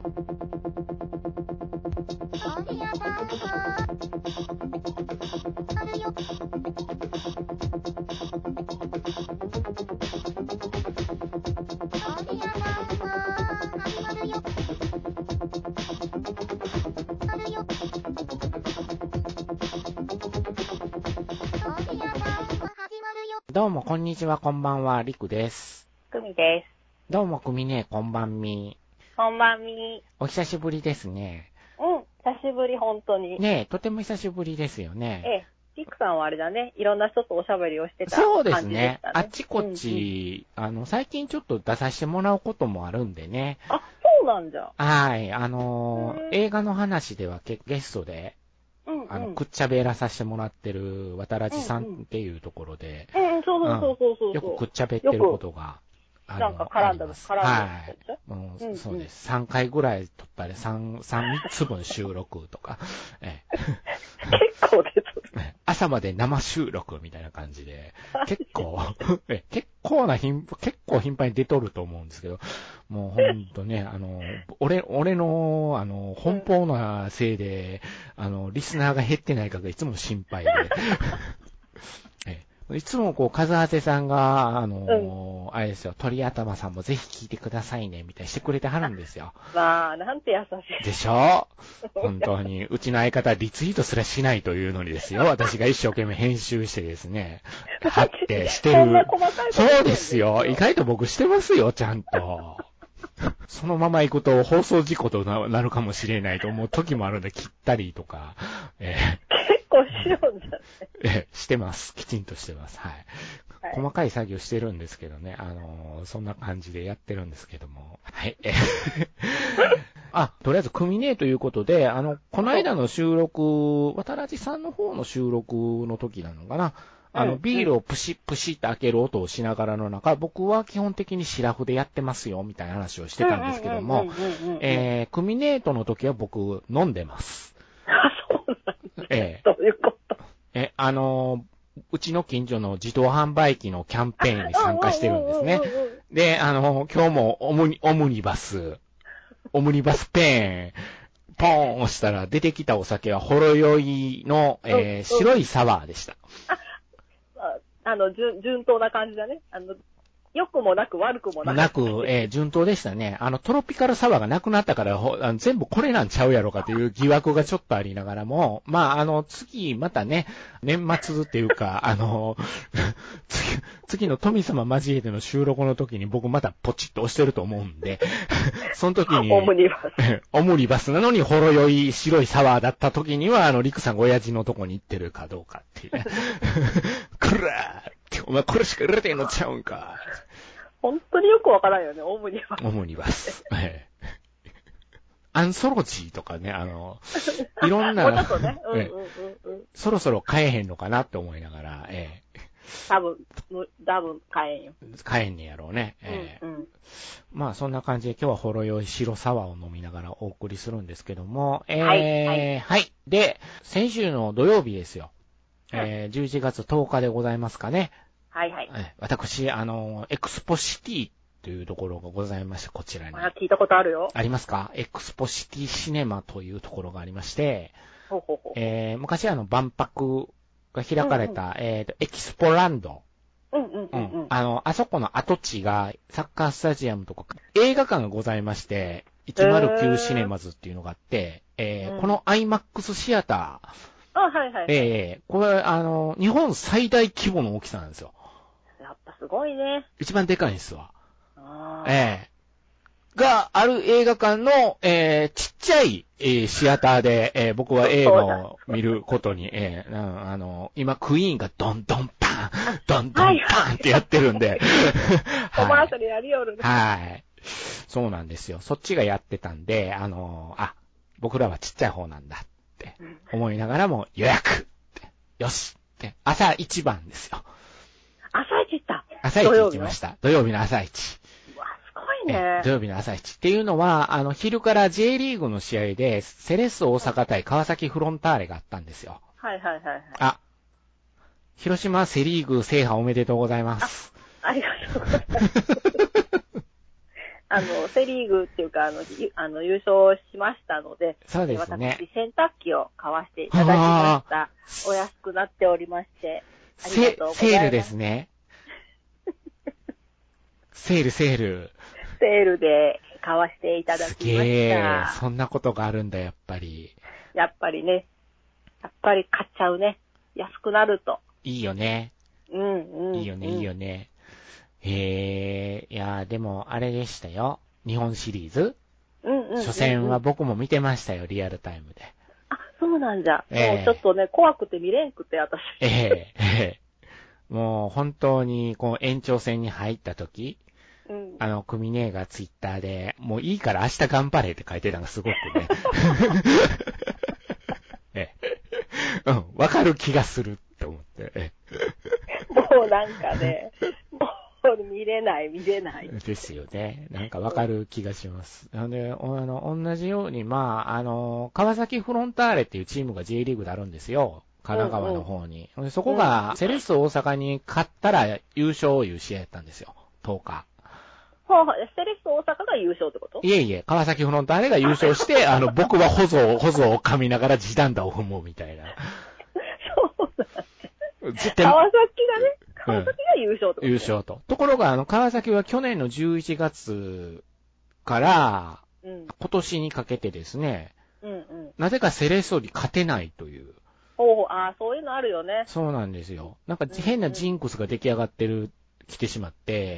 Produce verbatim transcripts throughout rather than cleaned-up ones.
どうもこんにちは、こんばんは、りくです。 くみです。 どうもくみね、こんばんみ。 こんばんみ。 お久しぶりですね。 うん、久しぶり、本当に。 ねえ、とても久しぶりですよね。 ええ、りくさんはあれだね、いろんな人とおしゃべりをしてた感じでしたね。 そうですね。あっちこっち、うんうん、あの、最近ちょっと出させてもらうこともあるんでね。 あ、そうなんじゃ。 はい、あのー、映画の話ではゲストで、 うんうん、 あの、くっちゃべらさせてもらってる渡らじさんっていうところで、 うん、うん、そうそうそうそうそう、うん。 よくくっちゃべってることが、あの、 なんか絡んだの、絡んだはい。もう、うん、そうです。さんかいぐらい撮ったり、3、3、みっつぶん収録とか、ええ、 結構です。 朝まで生収録みたいな感じで、結構、え結構な頻、結構頻繁に出とると思うんですけど、もうほんとね、あの、俺、俺の、あの、奔放なせいで、あの、リスナーが減ってないかがいつも心配で、えいつもこう、カズハセさんが、あのー、うん、あれですよ、鳥頭さんもぜひ聞いてくださいね、みたいにしてくれてはるんですよ。 まあ、なんて優しい。 でしょ？本当に、うちの相方リツイートすらしないというのにですよ、私が一生懸命編集してですね、貼ってしてる。 そんな細かいことそうですよ、意外と僕してますよ、ちゃんと。そのまま行くと放送事故となるかもしれないと思う時もあるんで、切ったりとか、えー、結構しようんじゃない？ え、してます。きちんとしてます。はい。 はい、 細かい作業してるんですけどね。あのー、そんな感じでやってるんですけども。はい。あ、とりあえず、組ねえということで、あの、この間の収録、渡らじさんの方の収録の時なのかな。あの、ビールをプシップシッと開ける音をしながらの中、僕は基本的にシラフでやってますよ、みたいな話をしてたんですけども、えー、クミネートの時は僕、飲んでます。 あ、そうなんだ。 えー、どういうこと？ え、あのー、うちの近所の自動販売機のキャンペーンに参加してるんですね。で、あのー、今日もオムニ、オムニバス、オムニバスペーン、ポーン押したら出てきたお酒はほろ酔いの、えー、白いサワーでした。 あ、あの、順、順当な感じだね。あの、良くもなく悪くもなく。 なく、えー、順当でしたね。あの、トロピカルサワーがなくなったからほあの、全部これなんちゃうやろかという疑惑がちょっとありながらも、まあ、あの、次、またね、年末っていうか、あの、次、次の富様交えての収録の時に僕またポチッと押してると思うんで、その時に、 オムニバス。 オムニバスなのにほろ酔い白いサワーだった時には、あの、リクさんが親父のとこに行ってるかどうかっていうね。くらーって、お前これしか入れてんのちゃうんか。 本当によくわからんよね、オムニバス。 オムニバス。ええ、アンソロジーとかね、あの、いろんな、 もうちょっとね、うんうんうんうん、 そろそろ買えへんのかなって思いながら、ええ、 多分、多分買えんよ。 買えんねやろうね。ええ、うんうん、まあそんな感じで今日はほろ酔い白サワーを飲みながらお送りするんですけども、ええ、はい、はい、はい。で、先週の土曜日ですよ。うん、えー、じゅういちがつとおかでございますかね。 はいはい。 私、あの、エクスポシティというところがございまして、こちらに。 あ、聞いたことあるよ。 ありますか？エクスポシティシネマというところがありまして、 ほうほうほう、 えー、昔あの、万博が開かれた、うんうん、えーと、エキスポランド。 うんうんうん、うん。 あの、あそこの跡地がサッカースタジアムとか映画館がございまして、いちまるきゅうシネマズっていうのがあって、えーうん、この アイマックス シアター。 あ、はいはい、はい。 えー、これ、あの、日本最大規模の大きさなんですよ。 やっぱすごいね。 一番でかいんですわ。 あえー、がある映画館の、えー、ちっちゃい、えー、シアターで、えー、僕は映画を見ることに、えー、あの、今クイーンがドンドンパン、ドンドンパンってやってるんで。 コマーシャルやりよるね。 はい。そうなんですよ。そっちがやってたんで、あの、あ、僕らはちっちゃい方なんだって思いながらも予約って、よしって、朝一番ですよ。 朝一行った。 朝一行きました。土曜日の朝一。 うわ、すごいね。 土曜日の朝一。っていうのは、あの、昼から J リーグの試合で、セレッソ大阪対川崎フロンターレがあったんですよ。 はいはいはい、はい。 あ、広島セリーグ制覇おめでとうございます。 あ、ありがとうございます。 あの、セリーグっていうか、あの、ゆあの優勝しましたので、 そうですね。 私、洗濯機を買わせていただきました。お安くなっておりまして。ありがとうございます。 セールですね。セール、セール。 セールで買わせていただきました。すげえ。そんなことがあるんだ、やっぱり。 やっぱりね。やっぱり買っちゃうね。安くなると。 いいよね。 うんうん。 いいよね、いいよね。へえ、いや、でも、あれでしたよ。日本シリーズ。 うんうんうんうん。 初戦は僕も見てましたよ、リアルタイムで。 あ、そうなんじゃ。 ええ、 もうちょっとね、怖くて見れんくて、私。 ええ、ええ。もう本当に、こう、延長戦に入った時、うん、あの、クミネがツイッターで、もういいから明日頑張れって書いてたのがすごくね。ええ、うん、わかる気がするって思って。ええ、もうなんかね、もう見れない、見れない。 ですよね。なんかわかる気がします。なので、あの、同じように、まあ、あの、川崎フロンターレっていうチームが J リーグであるんですよ。神奈川の方に。うんうん、そこが、セレッソ大阪に勝ったら優勝いう試合やったんですよ。とおか。 はあ、セレッソ大阪が優勝ってこと？ いえいえ、川崎フロンターレが優勝して、あの、僕は保存、保存を噛みながら地団打を踏むみたいな。 そうなんです。川崎がね、川崎が優勝ってこと、ね、 優勝と。ところが、あの、川崎は去年のじゅういちがつから、うん、今年にかけてですね、うんうん、なぜかセレッソに勝てないという。 おああ、そういうのあるよね。 そうなんですよ。なんか変なジンクスが出来上がってる、来てしまって、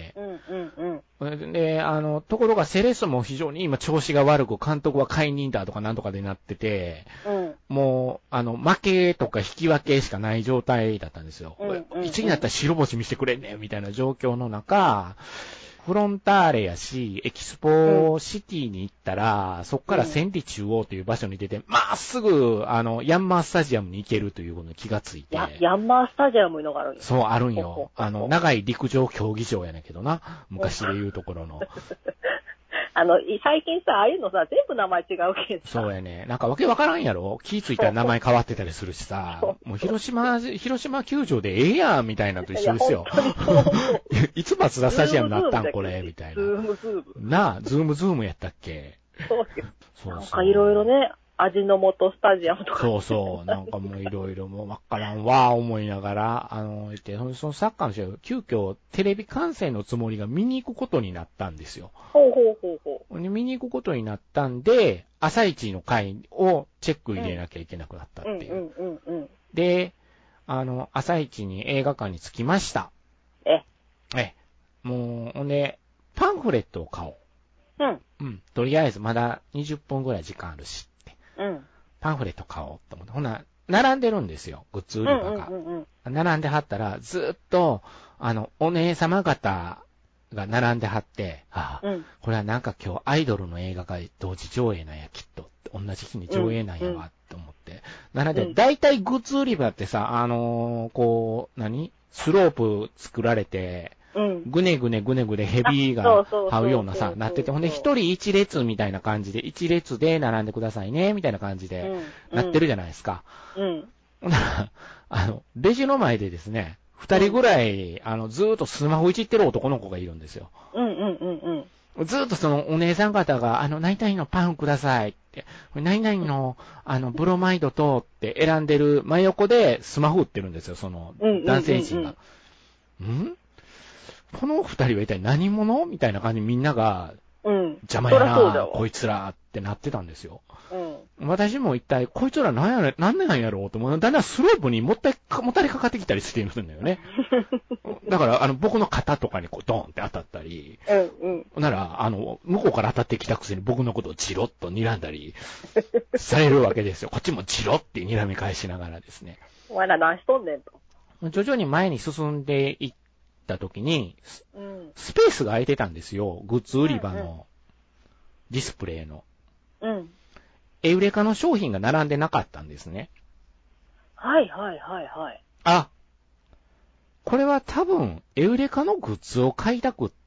うんうんうん。で、あの、ところがセレッソも非常に今調子が悪く、監督は解任だとかなんとかでなってて、うん、もう、あの、負けとか引き分けしかない状態だったんですよ。うんうんうん、いちになったら白星見せてくれんねみたいな状況の中、フロンターレやし、エキスポシティに行ったら、うん、そこから千里中央という場所に出て、まっすぐ、あの、ヤンマースタジアムに行けるということに気がついて。 ヤンマースタジアムのがあるんですか？そう、あるんよ。あの、長い陸上競技場やねんけどな。昔で言うところの。 あの、最近さ、ああいうのさ、全部名前違うけどさ。 そうやね。なんかわけわからんやろ？気ぃついたら名前変わってたりするしさ。もう広島、広島球場でええやんみたいなのと一緒ですよ。い, いつ松田スタジアムになったんこれみたいな。ズームズーム。なあ、ズームズームやったっけ？ そうよ。そうそう。なんかいろいろね、味の素スタジアムとか。 そうそう。なんかもういろいろもうわからんわー思いながら、あの、言って、そのサッカーの試合を急遽テレビ観戦のつもりが見に行くことになったんですよ。 ほうほうほうほう。見に行くことになったんで、朝一の回をチェック入れなきゃいけなくなったっていう。うんうんうんうん、で、あの、朝一に映画館に着きました。 ええ。もう、ほんで、パンフレットを買おう。 うん。 うん。とりあえずまだにじゅっぷんぐらい時間あるし。 うん。 パンフレット買おうと思って。ほな、並んでるんですよ。グッズ売り場が。うんうんうん、並んではったら、ずっと、あの、お姉様方が並んではって、ああ、うん、これはなんか今日アイドルの映画が同時上映なんや、きっと。同じ日に上映なんやわ、と思って。なので、だいたいグッズ売り場ってさ、あのー、こう、何スロープ作られて、うん、ぐねぐねぐねぐねヘビーが這うようなさ、なってて、ほんで一人一列みたいな感じで、一列で並んでくださいね、みたいな感じで、なってるじゃないですか。うん。ほんなら、あの、レジの前でですね、二人ぐらい、あの、ずーっとスマホいじってる男の子がいるんですよ。 うんうんうんうん。ずーっとそのお姉さん方が、あの、何々のパンくださいって、何々の、あの、ブロマイドとって選んでる真横でスマホ売ってるんですよ、その、男性陣が。んこの二人は一体何者みたいな感じでみんなが、うん。邪魔やな、こいつらってなってたんですよ。うん。私も一体、こいつら何や、何なんやろうと思う。だんだんスロープにもったい、もたれかかってきたりしてるんだよね。だから、あの、僕の肩とかにこう、ドーンって当たったり。うんうん。なら、あの、向こうから当たってきたくせに僕のことをジロッと睨んだり、されるわけですよ。こっちもジロッって睨み返しながらですね。 お前ら何しとんねんと。 徐々に前に進んでいった時に、うん、スペースが空いてたんですよ。グッズ売り場のディスプレイの。うん。エウレカの商品が並んでなかったんですね。 はいはいはいはい。 あ、これは多分、エウレカのグッズを買いたくって、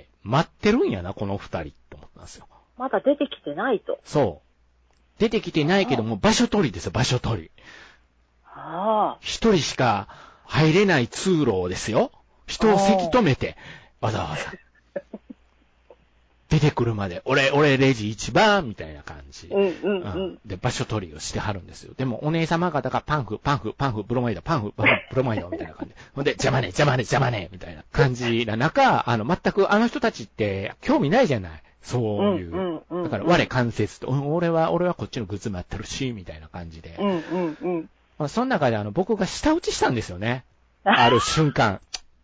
待ってるんやな、この二人、と思ったんですよ。 まだ出てきてないと。 そう。出てきてないけども、場所取りですよ、場所取り。 ああ。 一人しか入れない通路をですよ。人をせき止めて、わざわざ。 出てくるまで、俺、俺レジ一番みたいな感じ。 うんうんうん。 で、場所取りをしてはるんですよ。でも、お姉様方がパンフ、パンフ、パンフ、ブロマイド、パンフ、パンフ、ブロマイドみたいな感じ。ほんで、邪魔ね、邪魔ね、邪魔ね、みたいな感じな中、あの、全くあの人たちって興味ないじゃない。そういう。 うんうんうんうん、 だから、我関節と、俺は、俺はこっちのグッズ待ってるし、みたいな感じで。 うんうんうん。 まあ、その中で、あの、僕が舌打ちしたんですよね。ある瞬間。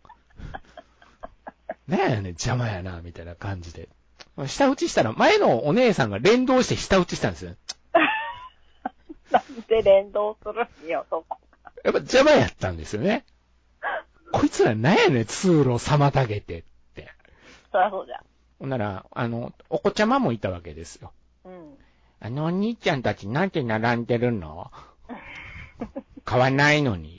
ねえね、邪魔やな、みたいな感じで。舌打ちしたら、前のお姉さんが連動して舌打ちしたんですよ。 なんで連動するんよ、そこ。 やっぱ邪魔やったんですよね。こいつらなんやねん、通路妨げてって。 そりゃそうじゃ。 ほんなら、あの、お子ちゃまもいたわけですよ。 うん。 あのお兄ちゃんたちなんて並んでるの？買わないのに。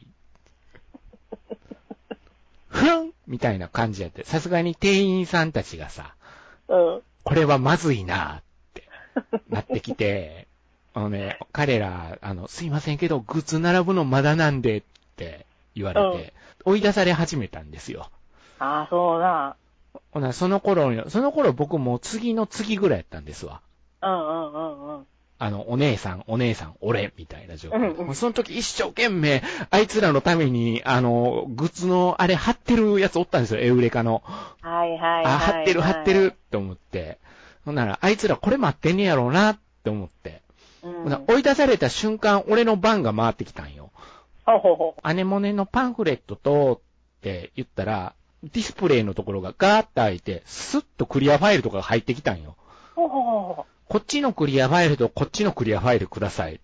ふんみたいな感じやって、さすがに店員さんたちがさ、 うん。 これはまずいなってなってきて、あのね、彼ら、あの、すいませんけど、グッズ並ぶのまだなんでって言われて、うん、追い出され始めたんですよ。 ああ、そうな。 ほな、その頃に、その頃僕もう次の次ぐらいやったんですわ。 うんうんうんうん。 あの、お姉さん、お姉さん、俺、みたいな状況。 うんうん、 その時一生懸命、あいつらのために、あの、グッズの、あれ貼ってるやつおったんですよ、エウレカの。 はいはいはい、はい。 あ、貼ってる貼ってるって思って。ほんなら、あいつらこれ待ってんねやろうなって思って。うん、追い出された瞬間、俺の番が回ってきたんよ。 ほうほうほう。 アネモネのパンフレットと、って言ったら、ディスプレイのところがガーッと開いて、スッとクリアファイルとかが入ってきたんよ。 ほうほうほう。 こっちのクリアファイルとこっちのクリアファイルくださいって。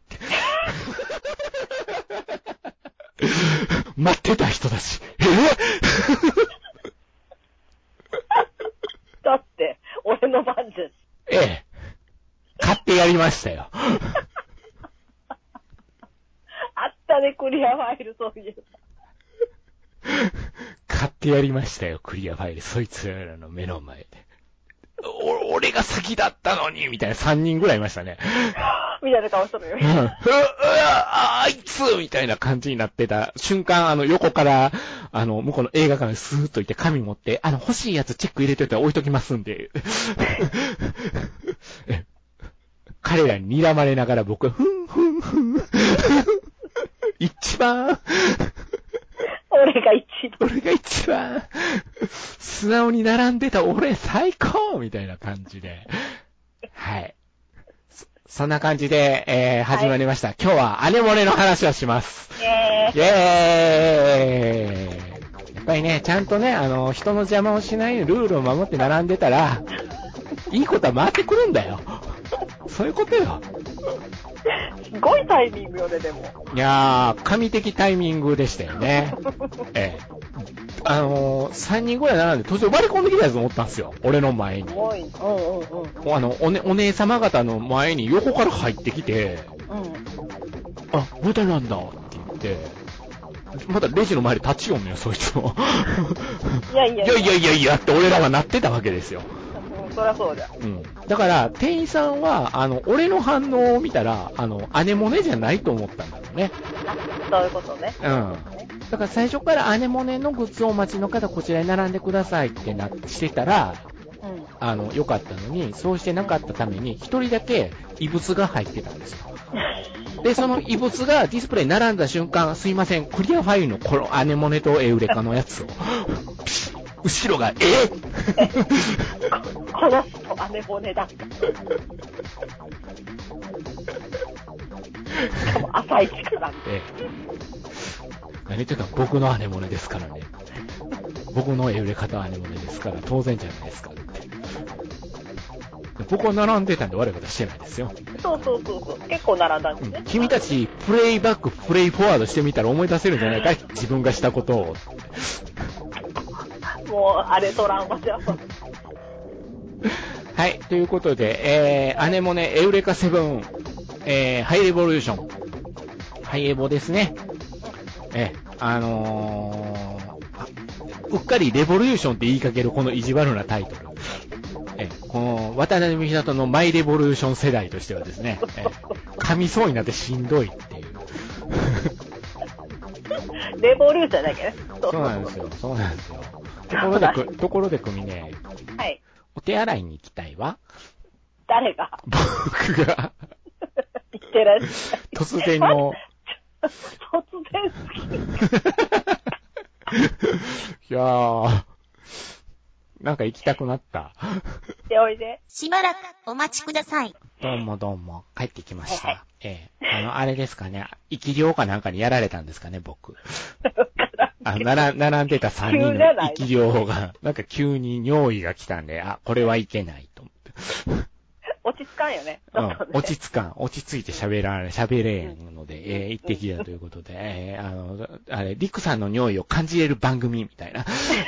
待ってた人たち。えだって、俺の番です。 ええ。買ってやりましたよ。 あったね、クリアファイル、そういう。 買ってやりましたよ、クリアファイル。そいつらの目の前で。お、俺が先だったのにみたいなさんにんぐらいいましたね。 みたいな顔しとるよ。 うん。うわ、あいつみたいな感じになってた瞬間、あの、横から、あの、向こうの映画館にスーッと行って紙持って、あの、欲しいやつチェック入れといたら置いときますんで。彼らに睨まれながら僕は、ふんふんふん。一番、 俺が一番。 俺が一番、素直に並んでた俺最高みたいな感じで。はい。そ, そんな感じで、えー、始まりました。はい、今日はアネモネの話をします。 イェーイ。 イェーイ。やっぱりね、ちゃんとね、あの、人の邪魔をしないルールを守って並んでたら、いいことは回ってくるんだよ。そういうことよ。 すごいタイミングよね、でも。 いやー、神的タイミングでしたよね。ええ。あのー、さんにんぐらい並んで途中割り込んできたやつ思ったんですよ。俺の前に。 すごい。うんうんうん。 あの、おね、お姉様方の前に横から入ってきて、うん。あ、まだなんだって言って、まだレジの前で立ちよんのよ、そいつも。 いやいやいや。 いやいやいやいやって俺らはなってたわけですよ。 そりゃそうじゃ。 うん。だから、店員さんは、あの、俺の反応を見たら、あの、アネモネじゃないと思ったんだろうね。 あ、そういうことね。 うん。だから最初からアネモネのグッズをお待ちの方、こちらに並んでくださいってな、してたら、うん。あの、良かったのに、そうしてなかったために、一人だけ異物が入ってたんですよ。で、その異物がディスプレイに並んだ瞬間、すいません、クリアファイルのこのアネモネとエウレカのやつを、後ろが、えこの人、アネモネだった。しかも朝一からね。ええ。 何言ってたか僕のアネモネですからね。僕のエウレカとアネモネですから、当然じゃないですかって。僕は並んでたんで悪いことしてないですよ。 そうそうそうそう。結構並んだんですね。 うん、君たち、プレイバック、プレイフォワードしてみたら思い出せるんじゃないか自分がしたことを。 もう、あれトラウマじゃん。 はい、ということで、えー、アネモネエウレカセブン、えー、ハイレボリューション。ハイエボですね。えー、あのー、うっかりレボリューションって言いかけるこの意地悪なタイトル。えー、この、渡辺美里のマイレボリューション世代としてはですね、えー、噛みそうになってしんどいっていう。 レボリューションだけね。 そうなんですよ、そうなんですよ。ところでく、ところで組ね、 はい。 お手洗いに行きたいないわ。 誰が僕が。 言ってらっしゃい。 突然の。 突然好き。 いやー、なんか行きたくなった。 でおいで。 しばらくお待ちください。 どうもどうも、帰ってきました。 はいはい、 ええー、あの、あれですかね、生き量かなんかにやられたんですかね、僕。あの、なら、並んでたさんにんの生き量が、なんか急に尿意が来たんで、あ、これはいけないと思って。 落ち着かんよね。 うん、落ち着かん。落ち着いて喋られ、喋れんので、うん、えー、行ってきたということで、えー、あの、あれ、リクさんの尿意を感じれる番組みたいな。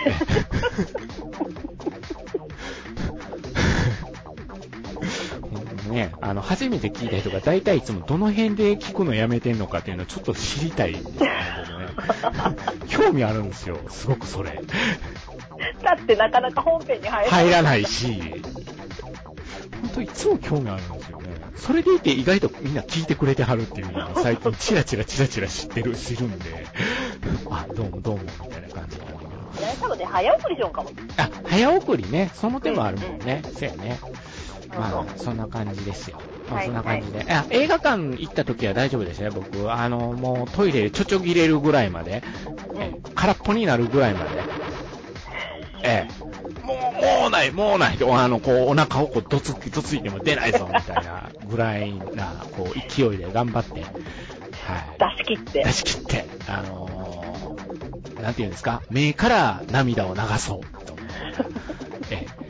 ね、あの、初めて聞いた人が大体いつもどの辺で聞くのやめてんのかっていうのをちょっと知りたいんですよね。興味あるんですよ、すごくそれ。 だってなかなか本編に入らない。 入らないし、本当いつも興味あるんですよね。それでいて意外とみんな聞いてくれてはるっていうのが最近チラチラチラチラ知ってる、知るんで、あ、どうもどうもみたいな感じなんだけど。 いや、多分ね、早送りしようかも。 あ、早送りね、その手もあるもんね。うんうん、そうやね。まあ、 うん、 そんな感じですよ。まあ、 はい、 そんな感じで。はい、あ、映画館行った時は大丈夫でしたね、僕。あの、もうトイレちょちょぎれるぐらいまで、うん、え空っぽになるぐらいまで、ええ、もう、もうない、もうないと、あの、こう、お腹をこう、どつき、どついても出ないぞ、みたいなぐらいな、こう、勢いで頑張って、はい。 出し切って。 出し切って、あのー、なんていうんですか、目から涙を流そう、と思いながら、ええ。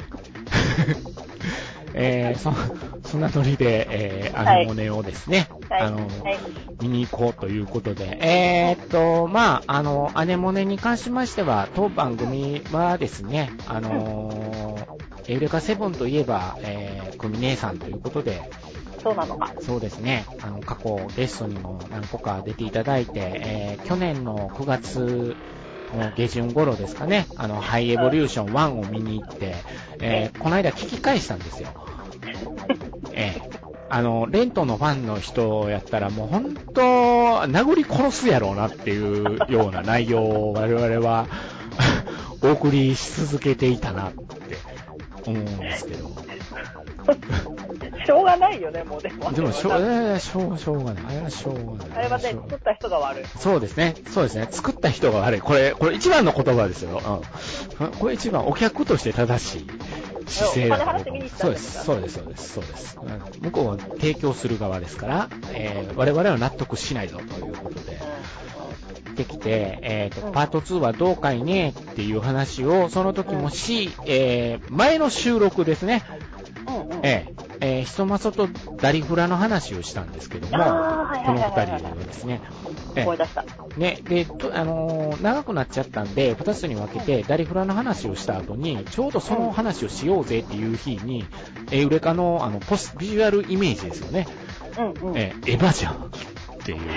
えー、そ、そんなノリで、えー、アネモネをですね、はい、あの、はい、見に行こうということで、えーっと、まあ、あの、アネモネに関しましては、当番組はですね、あのー、エウレカセブンといえば、えー、クミ姉さんということで、 そうなのか。 そうですね、あの、過去ゲストにも何個か出ていただいて、えー、去年のくがつ、もう下旬頃ですかね、あの、ハイエボリューションワンを見に行って、えー、この間聞き返したんですよ。えー、あの、レントのファンの人やったらもう本当、殴り殺すやろうなっていうような内容を我々はお送りし続けていたなって思うんですけど。 しょうがないよね、もうでも。 でもしょう、えー、しょう、しょうがない。あれはしょうがない。 あれはね、作った人が悪い。 そうですね。そうですね。作った人が悪い。これ、これ一番の言葉ですよ。うん。これ一番お客として正しい姿勢だと思う。そうです。そうです。そうです。そうです。向こうは提供する側ですから、えー、我々は納得しないぞということで。できて、えっと、パートツーはどうかいねっていう話をその時もし、えー、前の収録ですね。えーえー、ひとまそとダリフラの話をしたんですけども、この二人はですね、 思い出した。 ね、で、あのー、長くなっちゃったんで、二つに分けて、ダリフラの話をした後に、ちょうどその話をしようぜっていう日に、エウレカの、あの、ポス、ビジュアルイメージですよね。 うんうん。 えー、エヴァじゃんっていう。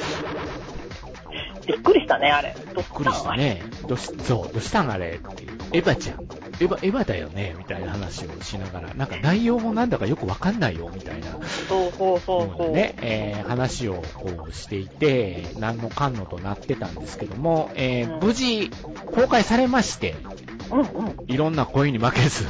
びっくりしたね、あれ。 びっくりしたね。どし、そう、どうしたんあれっていう。エヴァちゃん。エヴァ、エヴァだよねみたいな話をしながら、なんか内容もなんだかよくわかんないよみたいな。 そうそうそうそう。 ね、えー、話をこうしていて、何のかんのとなってたんですけども、えーうん、無事公開されまして、 うんうん、 いろんな声に負けず。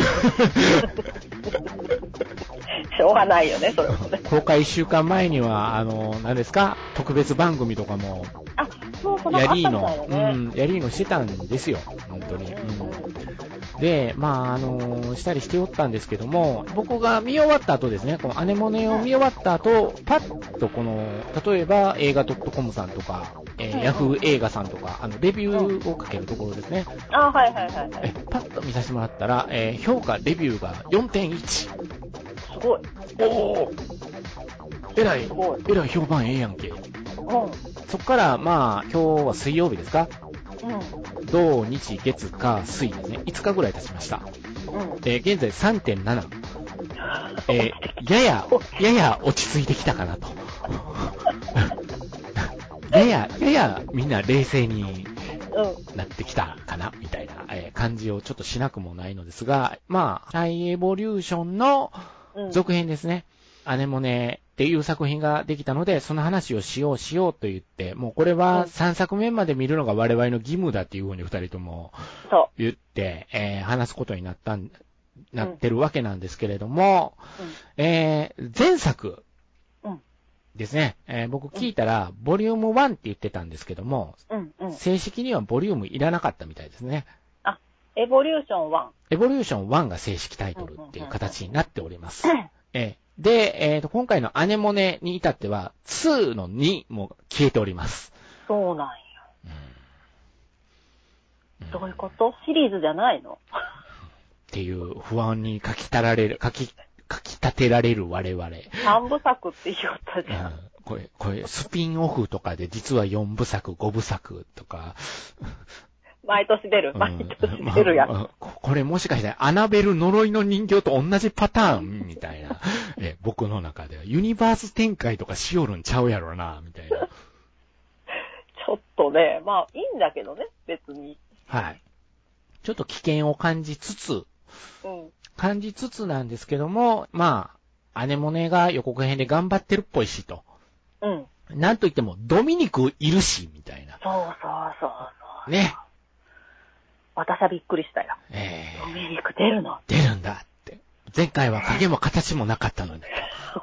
しょうがないよね、それもね。 公開いっしゅうかんまえには、あの、何ですか、特別番組とかも、 あ、そうそう、 やりーの、 ね、 うん、やりーのしてたんですよ、本当に。うんうんうんで、まあ、あのー、したりしておったんですけども、僕が見終わった後ですね、このアネモネを見終わった後、パッとこの、例えば映画 .com さんとか、えーうんうん、ヤフー映画さんとか、あの、レビューをかけるところですね。 あ、はいはいはい、はい。 え、パッと見させてもらったら、えー、評価、レビューが よんてんいち。すごい。 おーえらい、えらい評判ええやんけ。うん。そっから、まあ、今日は水曜日ですか？うん。土、日、月、火、水ですね。いつかぐらい経ちました。うん。えー、現在 さんてんなな。えー、やや、やや落ち着いてきたかなと。やや、ややみんな冷静になってきたかな、みたいな、えー、感じをちょっとしなくもないのですが、まあ、ハイエボリューションの続編ですね。うん、アネモネっていう作品ができたので、その話をしようしようと言って、もうこれはさんさくめまで見るのが我々の義務だっていうふうに二人とも言って、えー、話すことになったんなってるわけなんですけれども、うん、えー、前作ですね、えー、僕聞いたら、ボリュームワンって言ってたんですけども、うんうん、正式にはボリュームいらなかったみたいですね。 あ、エボリューションワン。 エボリューションワンが正式タイトルっていう形になっております。えー、で、えーと、今回のアネモネに至っては、ツーのにも消えております。 そうなんや。うん、どういうこと？シリーズじゃないの？ っていう不安に書きたられる、書き、書き立てられる我々。 三部作って言おったじゃん。うん、 これ、これ、スピンオフとかで実はよんぶ作、ごぶ作とか。 毎年出る、毎年出るやつ、うんまあ。これもしかしてアナベル呪いの人形と同じパターンみたいな。え僕の中では。ユニバース展開とかしよるんちゃうやろな、みたいな。 ちょっとね、まあいいんだけどね、別に。 はい。ちょっと危険を感じつつ、うん、感じつつなんですけども、まあ、アネモネが予告編で頑張ってるっぽいしと。うん。なんといっても、ドミニクいるし、みたいな。 そうそうそうそう。 ね。 私はびっくりしたよ。えー、ドミニク出るの？ 出るんだって。前回は影も形もなかったのに。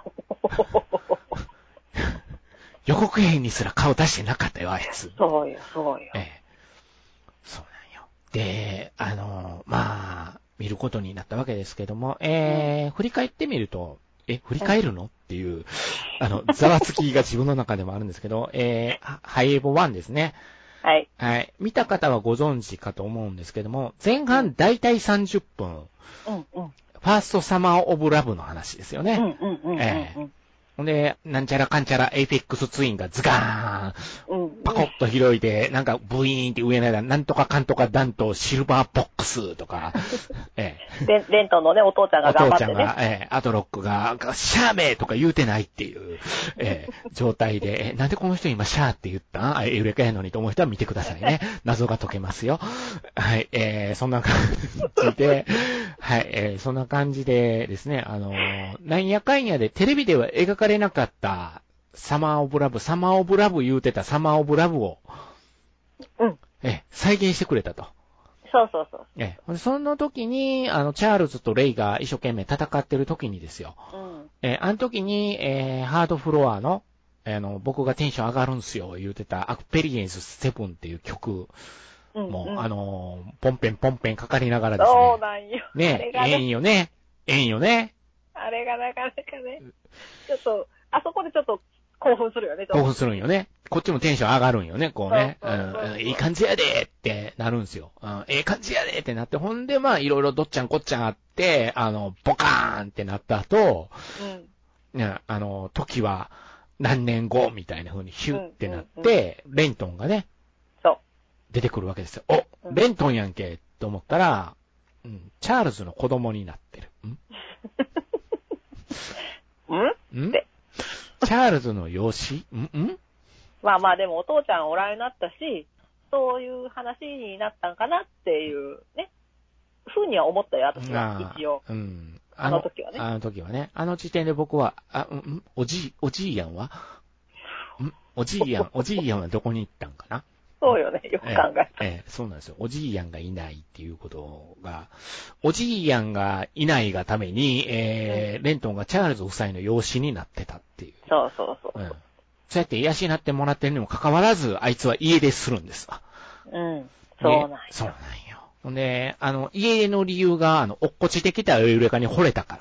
予告編にすら顔出してなかったよ、あいつ。 そうよ、そうよ。 えー、そうなんよ。で、あのー、まあ、見ることになったわけですけども、えー、うん、振り返ってみると、え、振り返るの、うん、っていう、あの、ざわつきが自分の中でもあるんですけど、えー、ハイエボワンですね。 はい。 はい。見た方はご存知かと思うんですけども、前半だいたいさんじゅっぷん。うんうん。ファーストサマーオブラブの話ですよね。うんうんうん、うん。えーほんで、なんちゃらかんちゃらエイペックスツインがズガーン、うん、パコッと広いで、なんかブイーンって上の間、なんとかかんとかダンとシルバーボックスとか、 ええ。レン、レントンのね、お父ちゃんが頑張ってね。 お父ちゃんが、ええ、アトロックが、シャーメーとか言うてないっていう、ええ、状態で、え、なんでこの人今シャーって言ったんあ、エウレカやのにと思う人は見てくださいね。謎が解けますよ。はい、えー、そんな感じで、はい、えー、そんな感じでですね、あのー、なんやかんやでテレビでは描かれなかったサマーオブラブ、サマーオブラブ言うてたサマーオブラブを、うん。え、再現してくれたと。 そうそうそう。 え、その時に、あの、チャールズとレイが一生懸命戦ってる時にですよ。うん。え、あの時に、えー、ハードフロアの、あの、僕がテンション上がるんすよ、言うてたアクペリエンスセブンっていう曲。もう、うんうん、あのー、ポンペンポンペンかかりながらですね。 そうなんよ。 ね、ええんよね。ええんよね。 あれがなかなかね。ちょっと、あそこでちょっと興奮するよね。 興奮するんよね。こっちもテンション上がるんよね、こうね。うん、いい感じやでってなるんすよ。うん、ええ感じやでってなって、ほんでまあいろいろどっちゃんこっちゃんあって、あの、ボカーンってなった後、うん、ね、あの、時は何年後みたいな風にヒュッってなって、うんうんうん、レントンがね、出てくるわけですよ。お、うん、レントンやんけと思ったら、うん、チャールズの子供になってる。んんんチャールズの養子んんまあまあでもお父ちゃんおらんようになったし、そういう話になったんかなっていうね、ふうには思ったよ、私は、一応。うん。あの、あの時はね。 あの時はね。あの時点で僕は、あ、んおじい、おじいやんはんおじいやん、おじいやんはどこに行ったんかなそうよね、よく考えた。ええ、ええ、そうなんですよ。おじいやんがいないっていうことが、おじいやんがいないがために、えーうん、レントンがチャールズ夫妻の養子になってたっていう。 そうそうそう。うん、 そうやって養ってもらってるにもかかわらず、あいつは家出するんですわ。 うん。そうなんよ。 そうなんよ。ほんで、あの、家出の理由が、あの、落っこちてきたエウレカに惚れたから。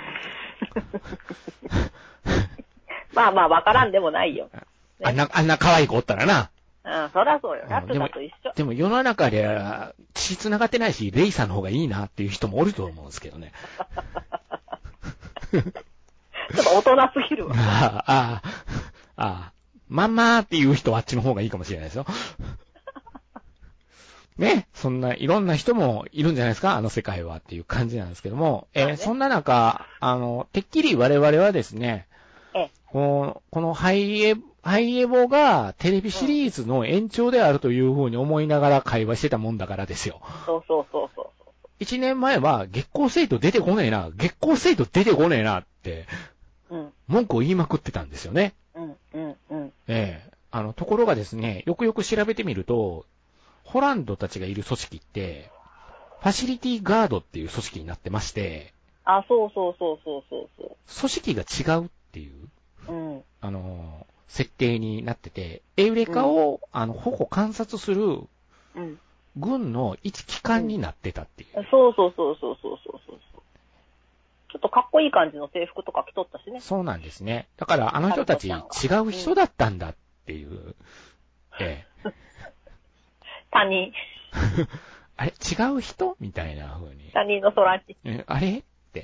まあまあ、わからんでもないよ。ね、 あんな、あんな可愛い子おったらな。 うん、そらそうよ。ラプタと一緒。 でも世の中では血繋がってないし、レイさんの方がいいなっていう人もおると思うんですけどね。 ちょっと大人すぎるわ。 ああ、ああ、ああ。まんまーっていう人はあっちの方がいいかもしれないですよ。ね、そんないろんな人もいるんじゃないですか、あの世界はっていう感じなんですけども、えーね、そんな中、あの、てっきり我々はですね、えこの、このハイエ、ハイエボがテレビシリーズの延長であるというふうに思いながら会話してたもんだからですよ。 そうそうそうそう。 一年前は月光生徒出てこねえな、月光生徒出てこねえなって、うん、文句を言いまくってたんですよね。うんうんうん。ええー、あの、ところがですね、よくよく調べてみると、ホランドたちがいる組織って、 ファシリティガードっていう組織になってまして、 あ、そうそうそうそうそうそう。 組織が違うっていう、 うん、 あの、設定になってて、エウレカを、うん、あの、保護観察する、うん、軍の一機関になってたっていう、 うん。そうそうそうそうそうそうそう。ちょっとかっこいい感じの制服とか着とったしね。 そうなんですね。だからあの人たち違う人だったんだっていう。うん、ええ。 他人。 あれ違う人みたいな風に。 他人の空に。 え、あれって。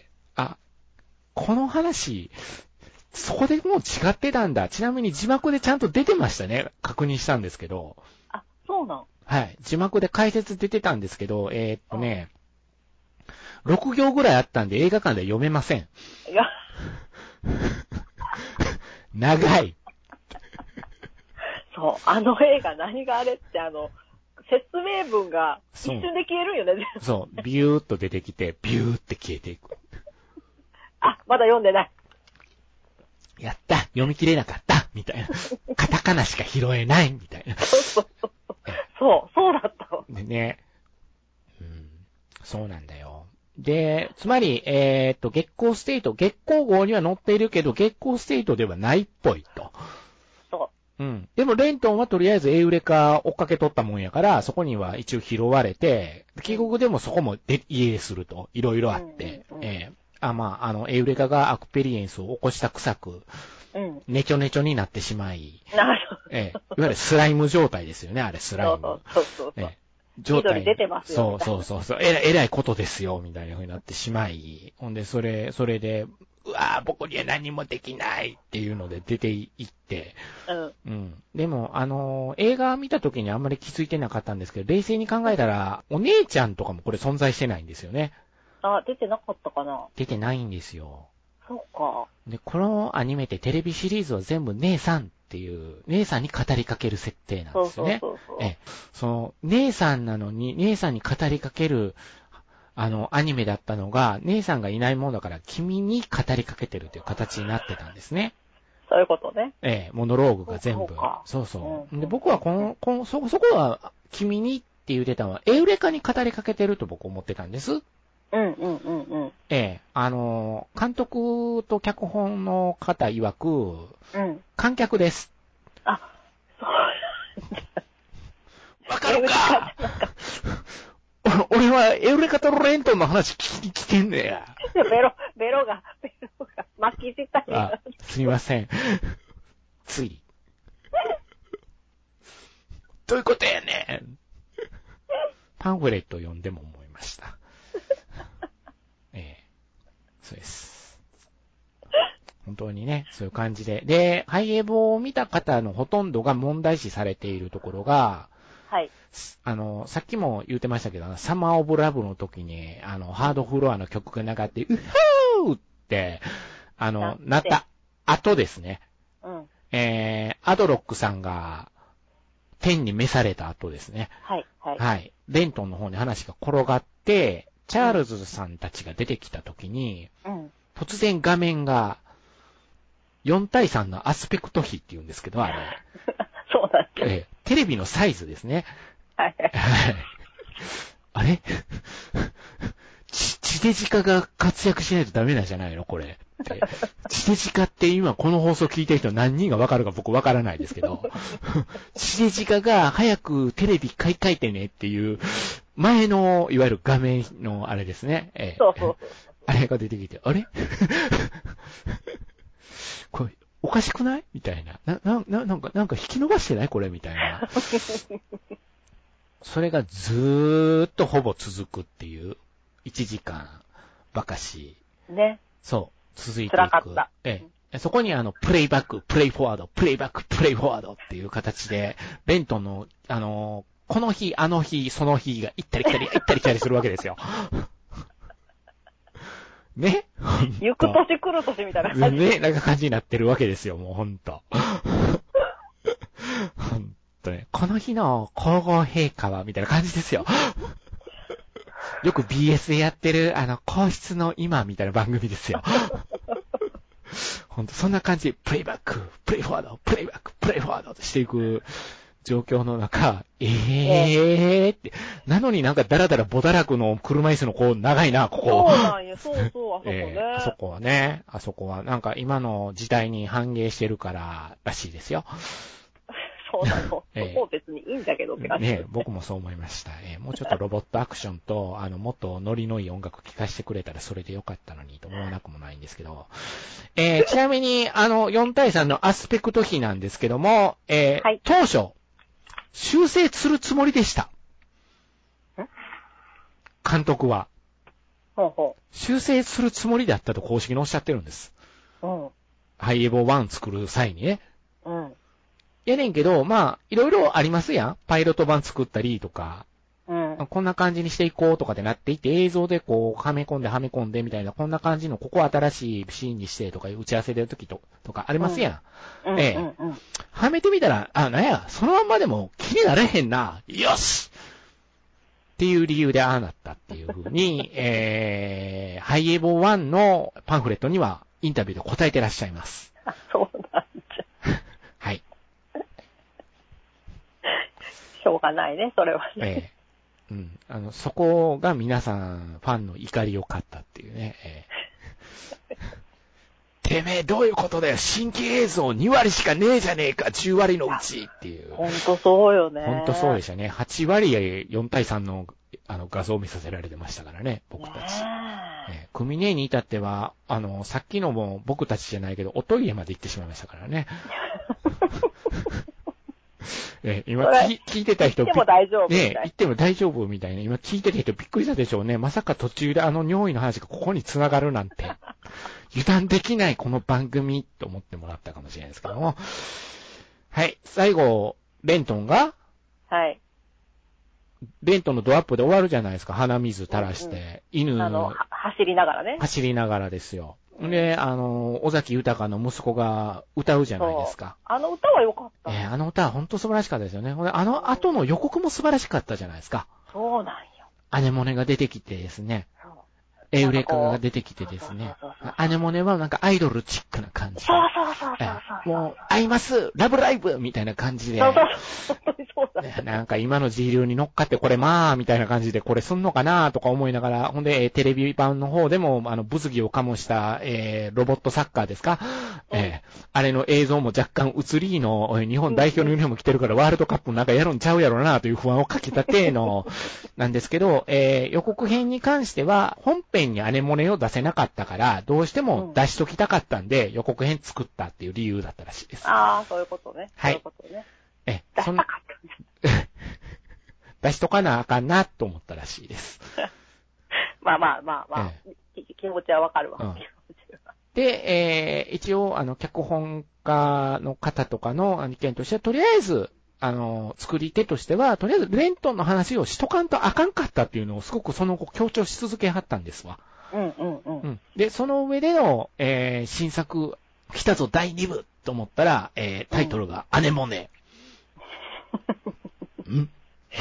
あ、この話、そこでもう違ってたんだ。ちなみに字幕でちゃんと出てましたね。確認したんですけど。 あ、そうなん。 はい。字幕で解説出てたんですけど、えー、っとね、ろく行ぐらいあったんで映画館で読めません。いや。長い。 そう。あの映画何があれってあの、説明文が一瞬で消えるんよね。 そう。ビューっと出てきて、ビューって消えていく。 あ、まだ読んでない。 やった読み切れなかったみたいな。カタカナしか拾えないみたいな。 そうそうそう。そう、そうだったわ。 でね。うん。そうなんだよ。で、つまり、えー、っと、月光ステート、月光号には載っているけど、月光ステートではないっぽいと。 そう。 うん。でも、レントンはとりあえずエウレカ追っかけ取ったもんやから、そこには一応拾われて、帰国でもそこもで家出すると。いろいろあって。うんうんうん、えーあ、まあ、あの、エウレカがアクペリエンスを起こした臭く、うん、ネチョネチョになってしまい、 なるほど。 ええ、いわゆるスライム状態ですよね、あれ、スライム。 そうそうそうそう。ええ、 状態。 緑出てますよ。 そうそうそうそう。えらい、えらいことですよ、みたいな風になってしまい、ほんで、それ、それで、うわぁ、僕には何もできないっていうので出ていって、うん。うん。でも、あのー、映画見た時にあんまり気づいてなかったんですけど、冷静に考えたら、お姉ちゃんとかもこれ存在してないんですよね。 あ、出てなかったかな？ 出てないんですよ。 そうか。 で、このアニメってテレビシリーズは全部姉さんっていう、姉さんに語りかける設定なんですよね。そうそうそうそう。え、その、姉さんなのに、姉さんに語りかける、あの、アニメだったのが、姉さんがいないもんだから、君に語りかけてるという形になってたんですね。 そういうことね。 ええ、モノローグが全部。そうそうそう。で、僕はこの、この、そ、そこは、君にって言ってたのは、エウレカに語りかけてると僕思ってたんです。 うんうんうんうん。 ええ、あの、監督と脚本の方曰く、うん、観客です。 あ、そうなんだ。 わかるか俺はエウレカとレントンの話聞きに来てんねや。 ベロ、ベロが、ベロが巻き舌になって。 あ、すみません。つい。どういうことやねん。パンフレット読んでも思いました。ええ、そうです。本当にね、そういう感じで。で、ハイエボを見た方のほとんどが問題視されているところが、はい。あの、さっきも言ってましたけど、サマーオブラブの時に、あの、ハードフロアの曲が流れて、うふーって、あの、なった後ですね。うん。えー、アドロックさんが、天に召された後ですね。はい、はい。はい。レントンの方に話が転がって、チャールズさんたちが出てきた時に、うん、突然画面が、よん対さんのアスペクト比って言うんですけど、あれ。 そうだっけ、 えー、テレビのサイズですね。はい。あれち、地デジ化が活躍しないとダメなんじゃないのこれ。地デジ化って今この放送聞いてる人何人がわかるか僕わからないですけど、地デジ化が早くテレビ買い替えてねっていう前のいわゆる画面のあれですね。えー、そうそうあれが出てきて、あれこれおかしくないみたいな。な、な、な、なんか、なんか引き伸ばしてないこれみたいな。それがずーっとほぼ続くっていう、いちじかんばかし。ね。そう、続いていく。辛かった。ええ。そこにあの、プレイバック、プレイフォワード、プレイバック、プレイフォワードっていう形で、レントンの、あの、この日、あの日、その日が行ったり来たり、行ったり来たりするわけですよ。ね行く年来る年みたいな感じ。 ね、なんか感じになってるわけですよ、もうほんと。ほんとね。この日の皇后陛下は、みたいな感じですよ。よく ビーエス でやってる、あの、皇室の今、みたいな番組ですよ。ほんと、そんな感じで、プレイバック、プレイフォワード、プレイバック、プレイフォワードとしていく、 状況の中、えーって、なのになんかだらだらボダラクの車椅子のこう長いな、ここ。 そうなんよ、そうそう、あそこね、 えー。あそこはね、あそこはなんか今の時代に反映してるかららしいですよ。 そうなの。 ええ、 もう別にいいんだけどって感じね。僕もそう思いました。えー、もうちょっとロボットアクションと、あの、もっとノリのいい音楽聴かせてくれたらそれでよかったのにと思わなくもないんですけど。えー、ちなみに、あの、よん対さんのアスペクト比なんですけども、えーはい、当初、修正するつもりでした。監督は。 ほうほう。 修正するつもりだったと公式におっしゃってるんです。 うん。 ハイエボワン作る際にね。 うん。 やねんけど、まあ、いろいろありますやん。パイロット版作ったりとか。 うん。 こんな感じにしていこうとかでなっていて、映像でこう、はめ込んではめ込んでみたいな、こんな感じの、ここ新しいシーンにしてとか、打ち合わせでるときと、とかありますやん。うん、ええ、うんうん。はめてみたら、あ、なんや、そのまんまでも気になれへんな。よしっていう理由でああなったっていうふうに、えー、ハイエボワンのパンフレットにはインタビューで答えてらっしゃいます。 あ、そうなんだ。 はい。 しょうがないね、それはね。 ええ、うん。あの、そこが皆さん、ファンの怒りを買ったっていうね。ええ、てめえ、どういうことだよ。新規映像に割しかねえじゃねえか。じゅう割のうちっていう。 ほんとそうよね。 ほんとそうでしたね。はち割よん対さんの、あの画像を見させられてましたからね、僕たち。ね、クミネに至っては、あの、さっきのも僕たちじゃないけど、おトイレまで行ってしまいましたからね。え今聞、聞いてた人、 行っても大丈夫ね、行っても大丈夫みたいな。今聞いてた人びっくりしたでしょうね。まさか途中であの尿意の話がここに繋がるなんて。油断できないこの番組と思ってもらったかもしれないですけども。はい。最後、レントンがはい。 レントンのドアップで終わるじゃないですか。鼻水垂らして。うんうん、犬。 あの、走りながらね。 走りながらですよ。で、あの、尾崎豊の息子が歌うじゃないですか。 あの歌は良かった。 えー、あの歌は本当素晴らしかったですよね。あの後の予告も素晴らしかったじゃないですか。 そうなんよ。 アネモネが出てきてですね。エウレカが出てきてですね。アネモネはなんかアイドルチックな感じ。 そうそうそうそうそう。 もう、会いますラブライブみたいな感じで。 そうそうそうそう、 ね。なんか今の時流に乗っかってこれまあ、みたいな感じでこれすんのかなとか思いながら、ほんで、テレビ版の方でも、あの、物議を醸した、えー、ロボットサッカーですか、うん、えー、あれの映像も若干映りの、日本代表のユニフォーム着てるからワールドカップなんかやるんちゃうやろなという不安をかけた体の、なんですけど、えー、予告編に関しては、本編にアネモネを出せなかったから、どうしても出しときたかったんで、うん、予告編作ったっていう理由だったらしいです。 ああ、そういうことね。 はい。 そういうことね。 え、 出したかったん出しとかなあかんなと思ったらしいです。 まあまあまあまあ、ええ、気持ちはわかるわ。うん、 で、えー、一応、あの、脚本家の方とかの意見としては、とりあえず、あの、作り手としては、とりあえずレントンの話をしとかんとあかんかったっていうのをすごくその後強調し続けはったんですわ。 うんうんうん。うん、 で、その上での、えー、新作、来たぞだいに部と思ったら、えー、タイトルがアネモネ。うんん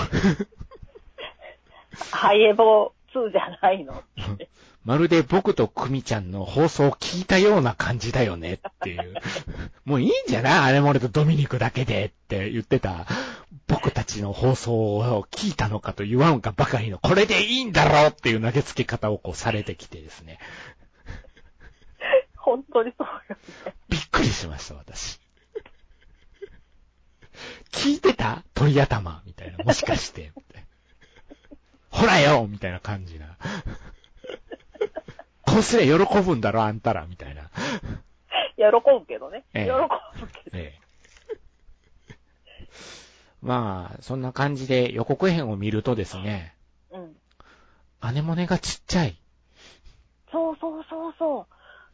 ハイエボツーじゃないのまるで僕とクミちゃんの放送を聞いたような感じだよねっていう。もういいんじゃないアネモネとドミニクだけでって言ってた僕たちの放送を聞いたのかと言わんかばかりのこれでいいんだろうっていう投げつけ方をこうされてきてですね。 本当にそうよね。 びっくりしました私。聞いてた鳥頭みたいな。もしかして。ほらよみたいな感じな。こうすりゃ喜ぶんだろあんたらみたいな。 喜ぶけどね。ええ、喜ぶけど。ええ、まあ、そんな感じで予告編を見るとですね。うん。アネモネがちっちゃい。 そうそうそうそう。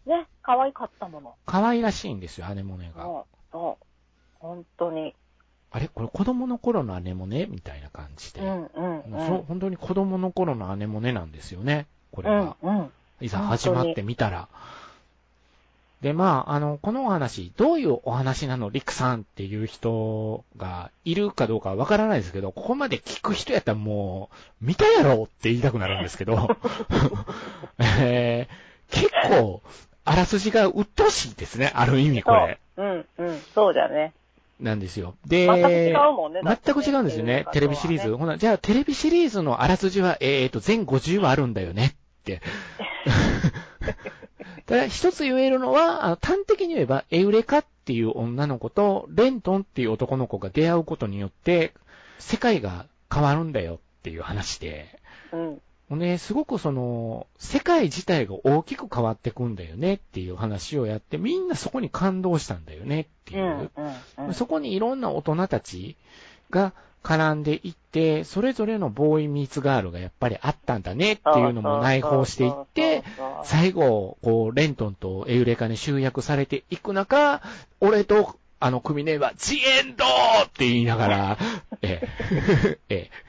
ね、可愛かったもの。 可愛らしいんですよ、アネモネが。 そう、そう。本当に。 あれこれ子供の頃のアネモネみたいな感じで。うんうん、うん。そう、本当に子供の頃のアネモネなんですよね。これが。うん、うん。いざ始まってみたら。で、まあ、あの、このお話、どういうお話なのリクさんっていう人がいるかどうかわからないですけど、ここまで聞く人やったらもう、見たやろって言いたくなるんですけど、えー、結構、あらすじが鬱陶しいですね、ある意味これ。 うん、うん、そうだね。 なんですよ。で、 全く違うもんね。 全く違うんですよね、テレビシリーズ。ほな、じゃあテレビシリーズのあらすじは、えーと、全ごじゅうわあるんだよねって。ただ一つ言えるのは、あの端的に言えば、エウレカっていう女の子と、レントンっていう男の子が出会うことによって、世界が変わるんだよっていう話で。うん。ね、すごくその、世界自体が大きく変わってくんだよねっていう話をやって、みんなそこに感動したんだよねっていう。うんうんうん、そこにいろんな大人たちが絡んでいって、それぞれのボーイミーツガールがやっぱりあったんだねっていうのも内包していって、最後、こう、レントンとエウレカに集約されていく中、俺とあの組ねは、ジエンドーって言いながら、ええ、ええ。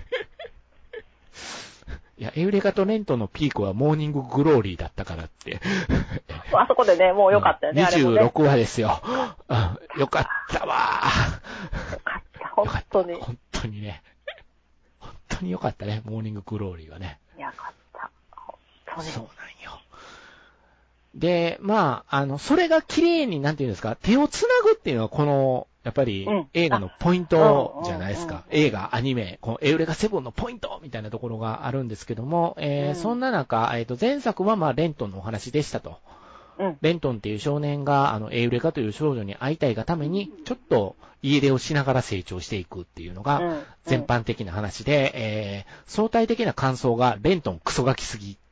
いや、エウレカとレントンのピークはモーニンググローリーだったからって。 あそこでね、もうよかったよね、 にじゅうろくわですよ。うん、よかったわよかった、本当に。 本当にね。本当によかったね、モーニンググローリーはね。 よかった。本当に。 そうなんよ。で、まあ、あの、それが綺麗に、なんていうんですか、手をつなぐっていうのはこの、やっぱり映画のポイントじゃないですか。映画、アニメ、このエウレカセブンのポイントみたいなところがあるんですけども、えーうん、そんな中、えっと、前作はまあ、レントンのお話でしたと。うん、レントンっていう少年が、あの、エウレカという少女に会いたいがために、ちょっと家出をしながら成長していくっていうのが、全般的な話で、うんうん、えー、相対的な感想が、レントンクソガキすぎ。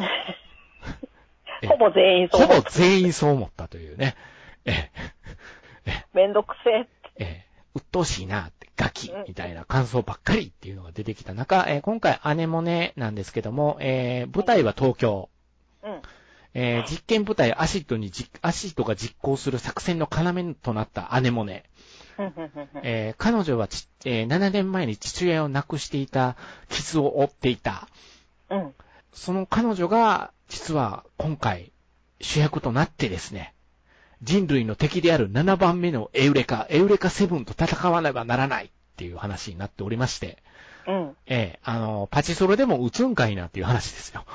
ほぼ全員そう思った。 ほぼ全員そう思ったというね。えめんどくせえ。 えー、鬱陶しいなって、ガキみたいな感想ばっかりっていうのが出てきた中、えー、今回アネモネなんですけども、えー、舞台は東京。うん。えー、実験部隊アシッドにじ、アシッドが実行する作戦の要となったアネモネ。えー、彼女はち、えー、ななねんまえに父親を亡くしていた傷を負っていた。うん。その彼女が、実は今回主役となってですね、人類の敵であるななばんめのエウレカ、エウレカセブンと戦わねばならないっていう話になっておりまして、うん。ええ、あの、パチソロでも撃つんかいなっていう話ですよ。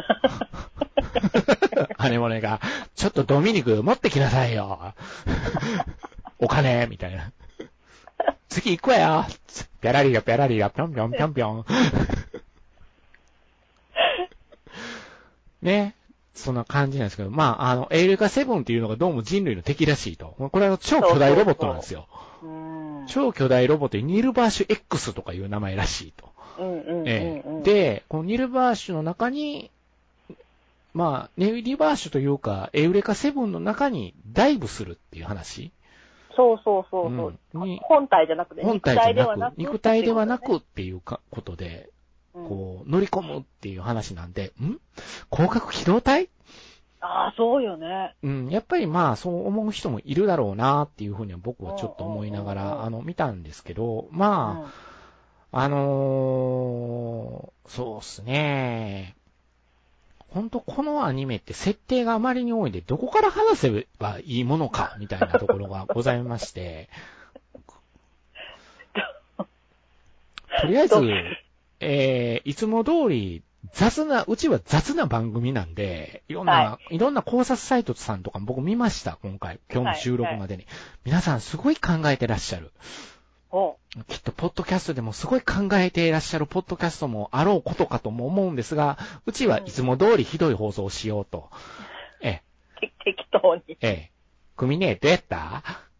アネモネが、ちょっとドミニク持ってきなさいよ。お金みたいな。次行くわよ。ピャラリがピャラリがぴょんぴょんぴょんぴょん。ね。そんな感じなんですけど、まあ、あの、エウレカセブンっていうのがどうも人類の敵らしいと。これは超巨大ロボットなんですよ。そうそうそう、超巨大ロボットにニルバーシュ X とかいう名前らしいと。うんうんうんうんえー、で、このニルバーシュの中に、まあ、ニルバーシュというか、エウレカセブンの中にダイブするっていう話。 そうそうそうそう、うん、本体じゃなくて、 本体じゃなく、肉体ではなくっていうことで、こう、乗り込むっていう話なんで、ん広角機動隊ああ、そうよね。 うん、やっぱりまあ、そう思う人もいるだろうなっていうふうには僕はちょっと思いながら、あの、見たんですけど、まあ、あのー、そうっすね。ほんとこのアニメって設定があまりに多いんで、どこから話せばいいものか、みたいなところがございまして、とりあえず、えー、いつも通り雑な、うちは雑な番組なんで、いろんな、はい、いろんな考察サイトさんとかも僕見ました、今回。今日の収録までに。はいはい、皆さんすごい考えてらっしゃる。おきっと、ポッドキャストでもすごい考えていらっしゃるポッドキャストもあろうことかとも思うんですが、うちはいつも通りひどい放送をしようと。うん、ええ。適当に。 ええ。組ね、どうやった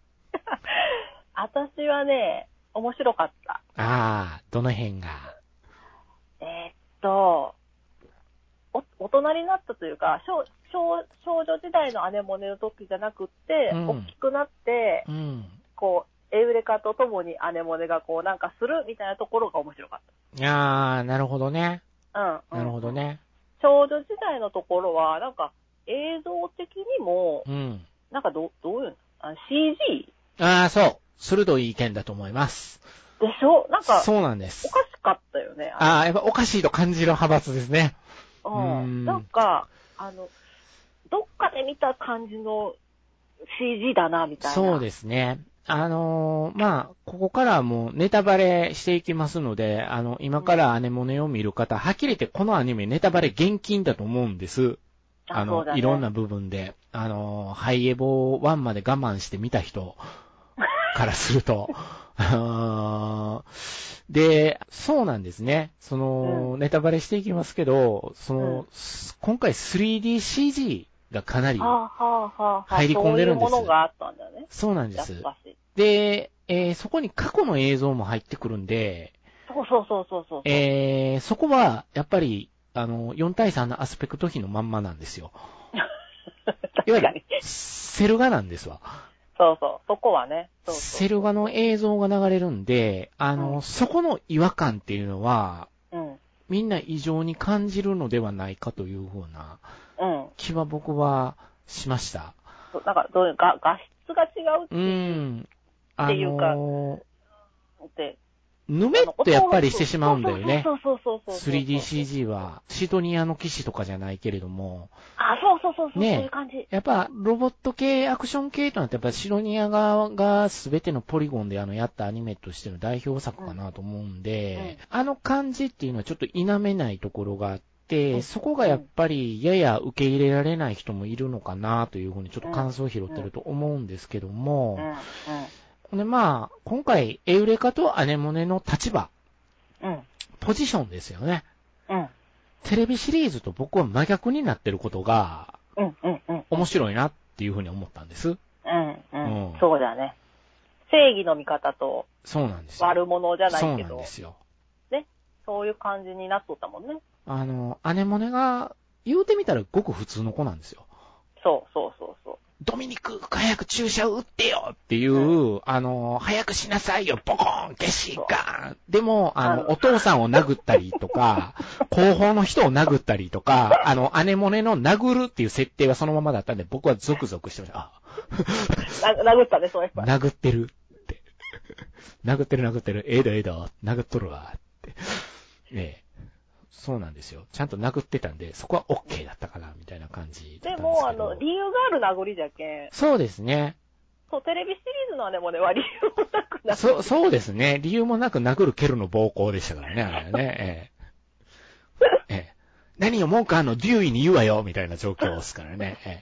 私はね、面白かった。ああ、どの辺がえー、っと、お、大人になったというか、少、少、少女時代のアネモネの時じゃなくって、うん、大きくなって、うん、こう、エウレカと共にアネモネがこうなんかするみたいなところが面白かった。 いやー、なるほどね。うん。なるほどね。 少女時代のところは、なんか映像的にも、うん、なんかど、どういうのあ シージー? ああ、そう。鋭い意見だと思います。 でしょなんか、 そうなんです。 おかしかったよね。 ああ、やっぱおかしいと感じる派閥ですね。 うん。うんなんか、あの、どっかで見た感じの シージー だな、みたいな。 そうですね。あのー、まあ、ここからはもうネタバレしていきますので、あの、今からアネモネを見る方、はっきり言ってこのアニメネタバレ厳禁だと思うんです。あの、あね、いろんな部分で。あのー、ハイエボワンまで我慢して見た人、 からすると。で、そうなんですね。その、うん、ネタバレしていきますけど、その、うん、今回 スリーディーシージー がかなり入り込んでるんです。 そういうものがあったんだね。 そうなんです。で、えー、そこに過去の映像も入ってくるんで、 そうそうそうそうそう。 えー、そこは、やっぱり、あの、よん対さんのアスペクト比のまんまなんですよ。いわゆる、セル画なんですわ。 そうそう、そこはね。そうそうそうセル画の映像が流れるんで、あの、うん、そこの違和感っていうのは、うん、みんな異常に感じるのではないかというふうな気は僕はしました。 うん、なんか、どういう画、画質が違うっていう。うん。 あのー、 っていうか、で、 ぬめっとやっぱりしてしまうんだよね。そうそうそうそう。スリーディーシージー は、シドニアの騎士とかじゃないけれども。 あ、そうそうそうそう、ね、そういう感じ。 やっぱ、ロボット系、アクション系となって、やっぱシドニア側が全てのポリゴンであの、やったアニメとしての代表作かなと思うんで、うんうん、あの感じっていうのはちょっと否めないところがあって、うん、そこがやっぱり、やや受け入れられない人もいるのかなというふうにちょっと感想を拾ってると思うんですけども、うんうんうん、で、まあ、今回、エウレカとアネモネの立場、うん、ポジションですよね。うん。テレビシリーズと僕は真逆になってることが、うんうんうん。面白いなっていうふうに思ったんです。うんうん。うん、そうだね。正義の味方と、 そうなんですよ。 悪者じゃないけど。 そうなんですよ。 ね。そういう感じになっとったもんね。 あの、アネモネが、言うてみたらごく普通の子なんですよ。 そうそうそうそう。 ドミニク、早く注射を打ってよっていう、うん、あの、早くしなさいよ、ボコーン、ゲシガーン。でも、あの、お父さんを殴ったりとか、後方の人を殴ったりとか、あの、アネモネの殴るっていう設定はそのままだったんで、僕はゾクゾクしてました。 殴ったね、そういえば。 殴ってるって。殴ってる殴ってる。ええだええだ。殴っとるわ。って。ねえ。そうなんですよ。ちゃんと殴ってたんで、そこは OK だったかな、みたいな感じだったんですけど。でも、 あの、理由がある殴りじゃけん。 そうですね。 そう、テレビシリーズのあれもね、は理由もなく殴る。 そう、そうですね。理由もなく殴る蹴るの暴行でしたからね、あれね。ええ。ええ。何を文句あんのデューイに言うわよみたいな状況ですからね。え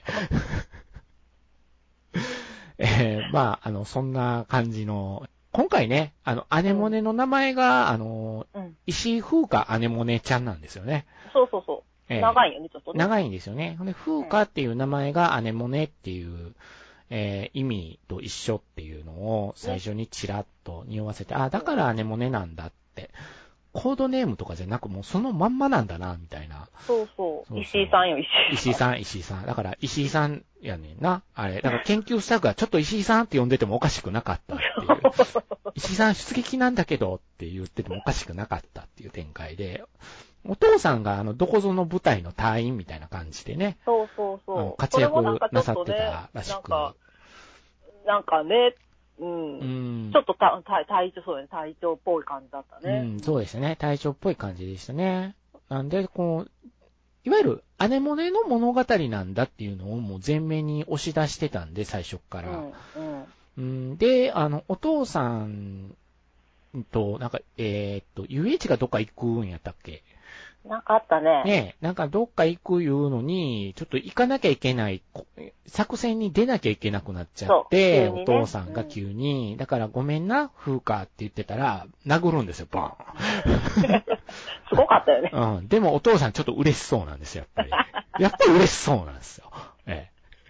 え。ええ、まあ、あの、そんな感じの、今回ね、あの、アネモネの名前が、うん、あの、うん、石井風花アネモネちゃんなんですよね。 そうそうそう。えー、長いよね、ちょっとね。 長いんですよね。で、風花っていう名前がアネモネっていう、えー、意味と一緒っていうのを最初にチラッと匂わせて、ね、あ、だからアネモネなんだって。コードネームとかじゃなくもうそのまんまなんだな、みたいな。 そうそう。そうそう石井さんよ、石井さん。 石井さん、石井さん。だから石井さんやねんな。あれ。だから研究スタッフがちょっと石井さんって呼んでてもおかしくなかったっていう。石井さん出撃なんだけどって言っててもおかしくなかったっていう展開で。お父さんがあの、どこぞの部隊の隊員みたいな感じでね。 そうそうそう。 活躍なさってたらしく。 なんか、なんかね、うん。うん、ちょっとた体調、そうね、体調っぽい感じだったね。 うん、そうですね。体調っぽい感じでしたね。なんで、こう、いわゆるアネモネの物語なんだっていうのをもう前面に押し出してたんで、最初から。うんうんうん、で、あの、お父さんと、なんか、えー、っと、ユーエイチ がどっか行くんやったっけ？ なんかあったね。 ねえ、なんかどっか行くいうのに、ちょっと行かなきゃいけない、作戦に出なきゃいけなくなっちゃって、ね、お父さんが急に、うん、だからごめんな、風花って言ってたら、殴るんですよ、バーン。 すごかったよね。 うん。でもお父さんちょっと嬉しそうなんですよ、やっぱり。やっぱり嬉しそうなんですよ。え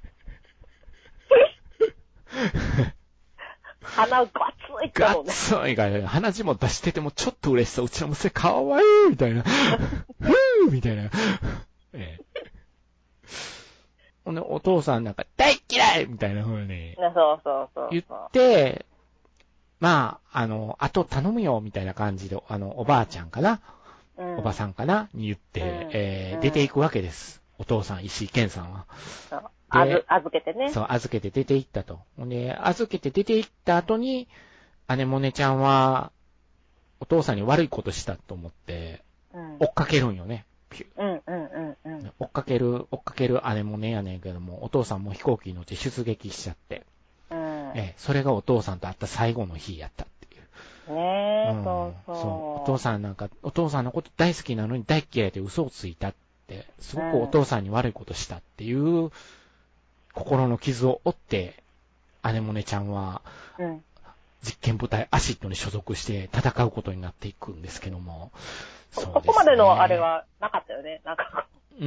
え。鼻ガツいってもね。 ガツいから、鼻血も出しててもちょっと嬉しそう。うちの娘かわいいみたいな。ふぅみたいな。ええ。ほんで、お父さんなんか大嫌いみたいな風に。 そうそうそう。 言って、まあ、あの、あと頼むよみたいな感じで、あの、おばあちゃんかな、うん、おばさんかなに言って、うん、えーうん、出ていくわけです。お父さん、石井健さんは。 そう。あず、預けてね。 そう、預けて出て行ったと。で、預けて出て行った後に、アネモネちゃんは、お父さんに悪いことしたと思って、うん、追っかけるんよね。 うんうんうんうん。 追っかける、追っかけるアネモネやねんけども、お父さんも飛行機に乗って出撃しちゃって。うん、え、それがお父さんと会った最後の日やったっていう。 ねえ、うん、そうそう。そう。 お父さんなんか、お父さんのこと大好きなのに大っ嫌いで嘘をついたって、すごくお父さんに悪いことしたっていう、うん、心の傷を負って、アネモネちゃんは、うん、 実験部隊アシッドに所属して戦うことになっていくんですけども。 そうですね、そこまでのあれはなかったよね。なんかうん、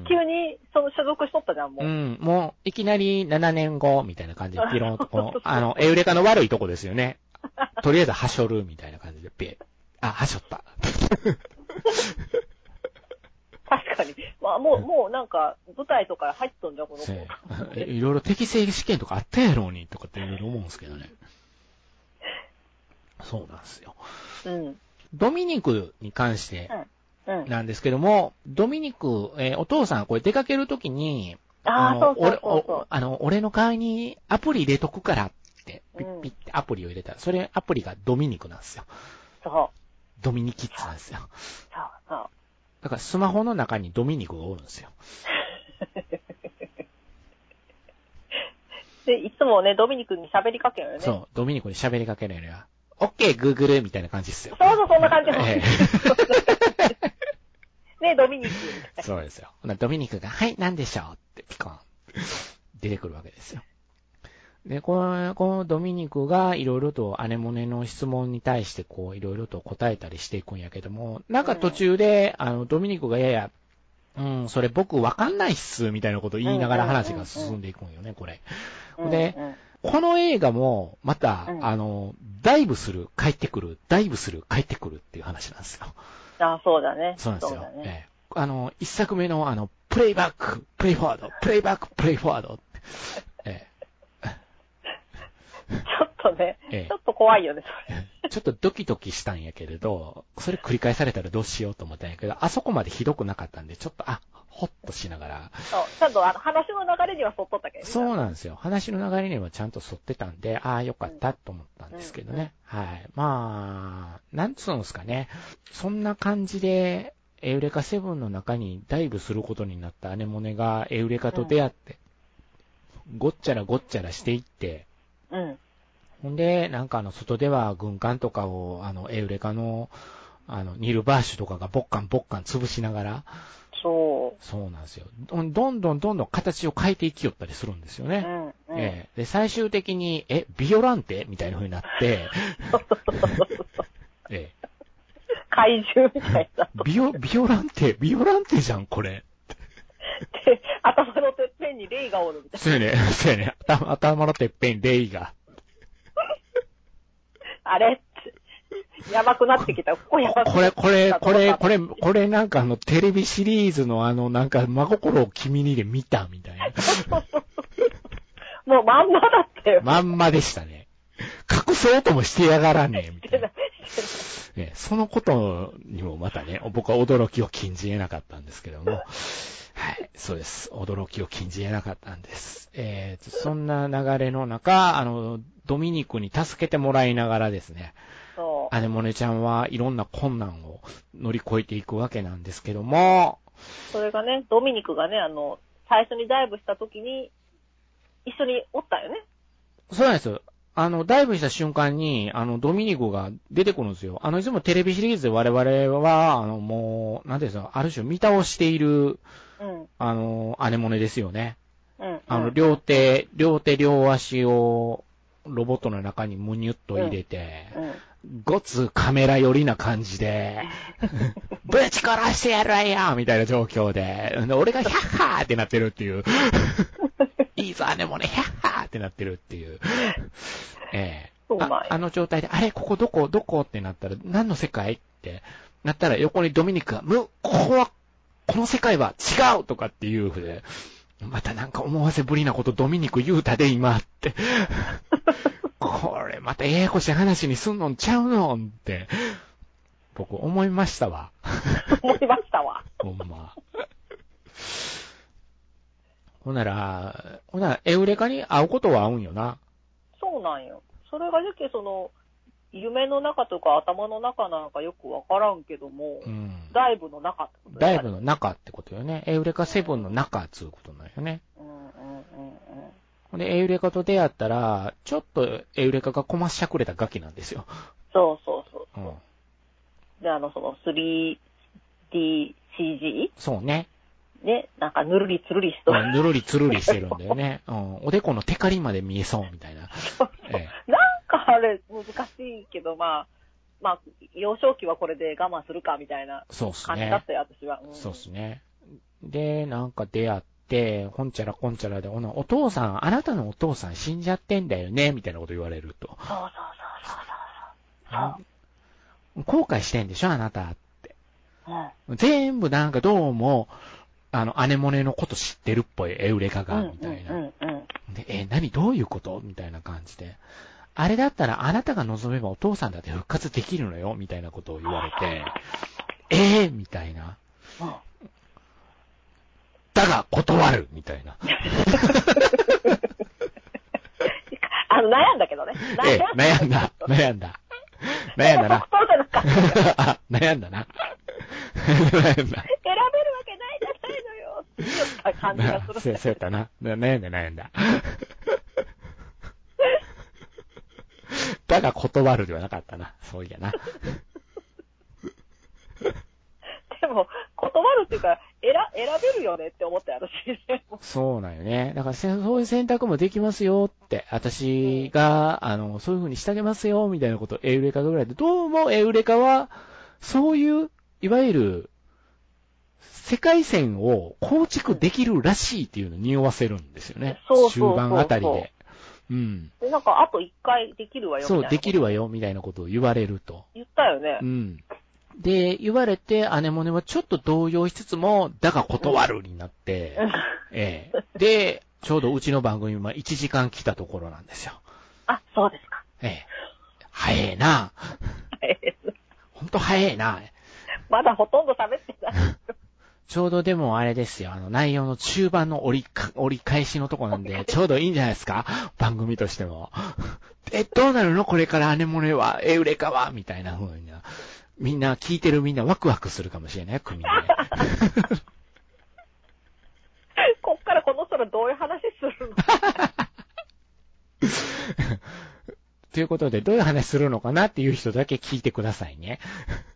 急にその所属しとったじゃん、もう。 うん、もういきなりななねんごみたいな感じでピロンとこう、あの、エウレカの悪いとこですよね。とりあえずはしょるみたいな感じでピエ。あ、はしょった。 確かに。まあもう、もうなんか、舞台とか入っとんじゃん、この子。 いろいろ適正試験とかあったやろうに、とかっていろいろ思うんですけどね。そうなんですよ。 うん。 ドミニクに関して、 うん。 なんですけども、ドミニク、えー、お父さん、これ出かけるときに、 ああ、そうそうそうそう。 あの、俺の代わりにアプリ入れとくからって、ピッピッってアプリを入れたら、それアプリがドミニクなんですよ。 そう。 ドミニキッズなんですよ。 そうそう。 だからスマホの中にドミニクがおるんですよ。 で、いつもね、ドミニクに喋りかけるよね。 そう、ドミニクに喋りかけるよね。オッケー、グーグルみたいな感じですよ。 そうそう、そんな感じ。ええ、ね、ドミニク。 そうですよ。ドミニクが、はい、なんでしょうってピコン。出てくるわけですよ。で、この、このドミニクがいろいろとアネモネの質問に対してこういろいろと答えたりしていくんやけども、なんか途中で、うん、あの、ドミニクがやや、うん、それ僕わかんないっす、みたいなことを言いながら話が進んでいくんよね、これ。で、この映画も、また、うん、あの、ダイブする、帰ってくる、ダイブする、帰ってくるっていう話なんですよ。 あ、そうだね。 そうなんですよ。ね、ええ、あの、一作目のあの、プレイバック、プレイフォワード、プレイバック、プレイフォワード。ええ、 ちょっとね、ええ、ちょっと怖いよね、それ。 ちょっとドキドキしたんやけれど、それ繰り返されたらどうしようと思ったんやけど、あそこまでひどくなかったんで、ちょっと、あ、ほっとしながら。 そう、ちゃんとあの話の流れには沿っとったけどね。 そうなんですよ。話の流れにはちゃんと沿ってたんで、ああ、よかったと思ったんですけどね。うんうん、はい。まあ、なんつうんですかね。そんな感じで、エウレカセブンの中にダイブすることになったアネモネがエウレカと出会って、うん、ごっちゃらごっちゃらしていって、 うん。 ほんで、なんかあの、外では軍艦とかを、あの、エウレカの、あの、ニルバーシュとかがボッカンボッカン潰しながら、 そう。 そうなんですよ。どんどんどんどん形を変えていきよったりするんですよね。 うんうん、 えー、で、最終的に、え、ビオランテみたいな風になって、えー、 怪獣みたいな。 ビオ、ビオランテ、ビオランテじゃん、これ。 で、頭のてっぺんにレイがおるみたいな。 そうやね、そうやね。頭、頭のてっぺんにレイが。 あれやばくなってきた。ここやばくなってきた。 これ、これ、これ、これ、これなんかあの、テレビシリーズのあの、なんか、真心を君にで見たみたいな。 もうまんまだったよ。 まんまでしたね。隠そうともしてやがらねえ、みたいな。ね、そのことにもまたね、僕は驚きを禁じ得なかったんですけども。はい、そうです。驚きを禁じ得なかったんです。えー、そんな流れの中、あの、ドミニクに助けてもらいながらですね、 そうアネモネちゃんはいろんな困難を乗り越えていくわけなんですけども、 それがね、ドミニクがね、あの、最初にダイブした時に、一緒におったよね。 そうなんですよ。あの、ダイブした瞬間に、あの、ドミニクが出てくるんですよ。あの、いつもテレビシリーズで我々は、あの、もう、なんていうんですか、ある種見倒している、うん、あの、アネモネですよね。うん。あの、両手、両手両足を、ロボットの中にムニュッと入れて、うんうん、ごつカメラ寄りな感じで、ぶち殺してやるわよみたいな状況で、俺がヒャッハーってなってるっていう。いいぞ、姉もね、ヒャッハーってなってるっていう。ええー、あ, あの状態で、あれ、ここどこどこってなったら、何の世界ってなったら、横にドミニクが、む、ここは、この世界は違うとかっていうふうで、またなんか思わせぶりなことドミニク言うたで今って。これまたややこしい話にすんのんちゃうのんって、僕思いましたわ。 思いましたわ。 ほんま。ほんなら、ほんなら、エウレカに会うことは会うんよな。 そうなんよ。それがじゃけその、夢の中とか頭の中なんかよくわからんけども、うん、ダイブの中ってことね。 ダイブの中ってことよね。エウレカセブンの中っつうことなんよね。うんうんうんうん。で、エウレカと出会ったら、ちょっとエウレカがこましゃくれたガキなんですよ。 そうそうそうそう。うん、で、あの、その スリーディーシージー? そうね。 ね、なんかぬるりつるりしとる。 ぬるりつるりしてるんだよね。うん。おでこのテカリまで見えそうみたいな。 そうそう、ええ、なんかあれ、 れ難しいけど、まあ、まあ、幼少期はこれで我慢するか、みたいな感じだったよ、私は。 うん、そうですね。で、なんか出会って、ほんちゃらこんちゃらで、お, お父さん、あなたのお父さん死んじゃってんだよね、みたいなこと言われると。 そうそうそうそうそう。 後悔してんでしょ、あなたって。 うん、 全部なんかどうも、あの、アネモネのこと知ってるっぽい、エウレカが、みたいな。 うんうんうん、 で、え、何どういうことみたいな感じで。あれだったらあなたが望めばお父さんだって復活できるのよ、みたいなことを言われて、えー、みたいな。 うん、 だが断るみたいな。 あの、悩んだけどね。 ええ、悩んだ、悩んだ。悩んだな。あ、悩んだな。悩んだ。選べるわけないじゃないのよ。って言った感じがする。 そう、そうやったな。悩んだ、悩んだ。だが断るではなかったな。そういやな。 でも、断るっていうか、選、選べるよねって思ったよ、私。 そうなんよね。だから、そういう選択もできますよって、私が、うん、あの、そういう風にしてあげますよ、みたいなことをエウレカぐらいで、どうもエウレカは、そういう、いわゆる、世界線を構築できるらしいっていうのを匂わせるんですよね。 そうそうそうそう。 終盤あたりで。うん。 で、なんか、あと一回できるわよ、みたいな。 そう、できるわよ、みたいなことを言われると。 言ったよね。 うん。で、言われて、アネモネはちょっと動揺しつつも、だが断るになって、うん、ええ。で、ちょうどうちの番組もいちじかん来たところなんですよ。 あ、そうですか。 ええ。早えな。早えな。ほんと早えな。 まだほとんど喋ってない。 ちょうどでもあれですよ、あの内容の中盤の折りか、折り返しのとこなんで、ちょうどいいんじゃないですか番組としても。え、どうなるのこれからアネモネは、エウレカはみたいな風にな。みんな、聞いてるみんなワクワクするかもしれないよ、組で。 こっからこの人らどういう話するのということで、どういう話するのかなっていう人だけ聞いてくださいね。